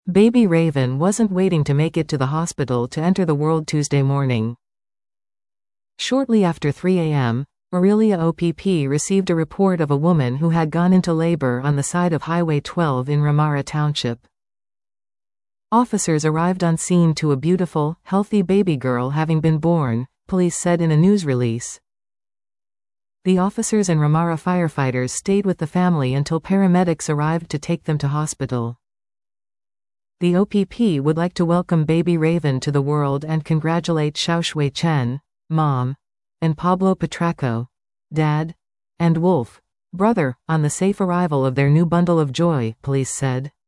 Baby Raven wasn't waiting to make it to the hospital to enter the world Tuesday morning. Shortly after 3 a.m., Orillia OPP received a report of a woman who had gone into labor on the side of Highway 12 in Ramara Township. Officers arrived on scene to a beautiful, healthy baby girl having been born, police said in a news release. The officers and Ramara firefighters stayed with the family until paramedics arrived to take them to hospital. The OPP would like to welcome baby Raven to the world and congratulate Xiaoshui Chen, mom, and Pablo Petraco, dad, and Wolf, brother, on the safe arrival of their new bundle of joy, police said.